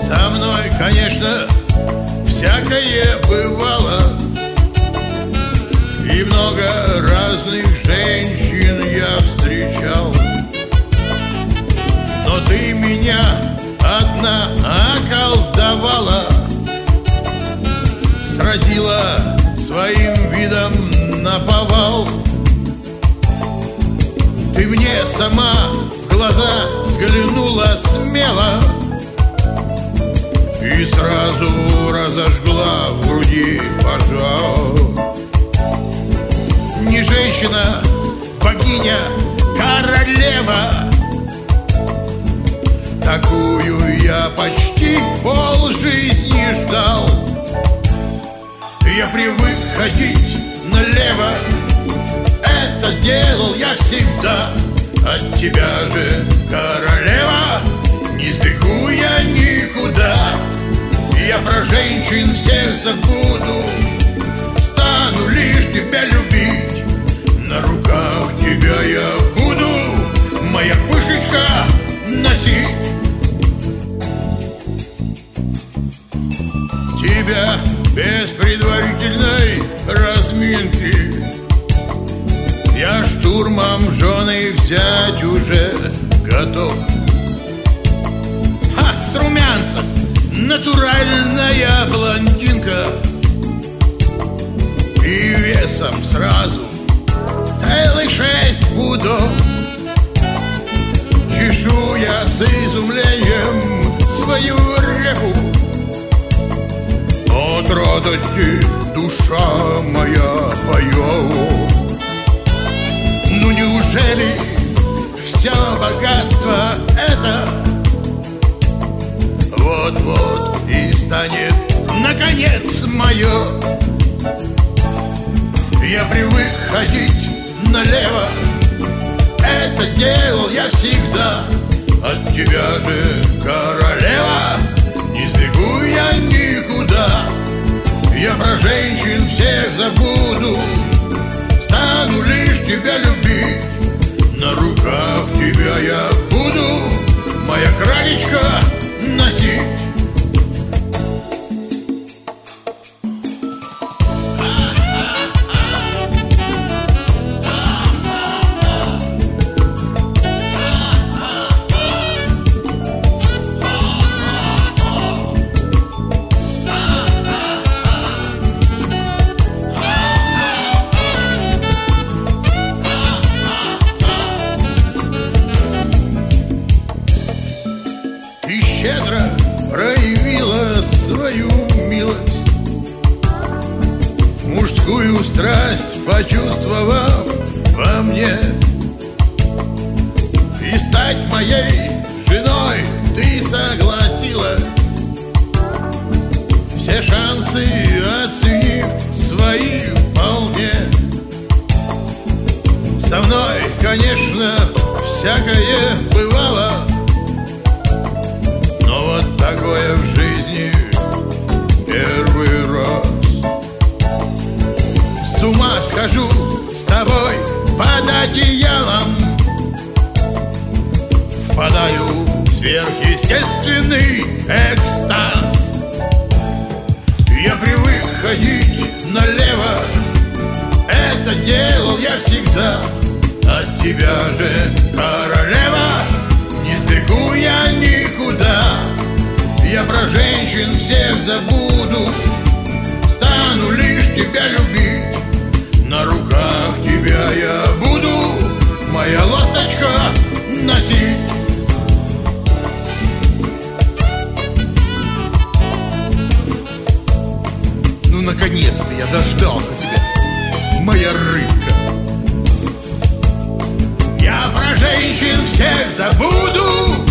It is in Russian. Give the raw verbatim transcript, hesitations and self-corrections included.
Со мной, конечно, всякое бывало, и много разных женщин я встречал. Но ты меня одна околдовала, сразила своим видом наповал. Ты мне сама в глаза взглянула смело и сразу разожгла в груди пожар. Не женщина, богиня, королева, такую я почти полжизни ждал. Я привык ходить налево, это делал я всегда. От тебя же, королева, не сбегу я никуда. Я про женщин всех забуду, стану лишь тебя любить. На руках тебя я буду, моя пышечка, носить. Тебя без предварительной разминки я штурмом жены взять уже готов. Ха, с румянцем, натуральная блондинка, и весом сразу целых шесть пудов. Чешу я с изумлением свою репу, от радости душа моя поет. Ну неужели все богатство это вот-вот и станет наконец мое? Я привык ходить налево, это делал я всегда. От тебя же, королева, не сбегу я никуда. Я про женщин всех забуду, стану лишь тебя любить. На руках тебя я буду, моя кралечка, носить. И щедро проявила свою милость, мужскую страсть почувствовав во мне. И стать моей женой ты согласилась, все шансы оценив свои вполне. Со мной, конечно, всякое бывало, но вот такое в жизни первый раз. С ума схожу с тобой под одеялом, впадаю в сверхъестественный экстаз. Я привык ходить налево, это делал я всегда. От тебя же, королева, не сбегу я никуда. Я про женщин всех забуду, стану лишь тебя любить. На руках тебя я буду, моя ласточка, носить. Ну, наконец-то я дождался тебя, моя рыбка. Я про женщин всех забуду,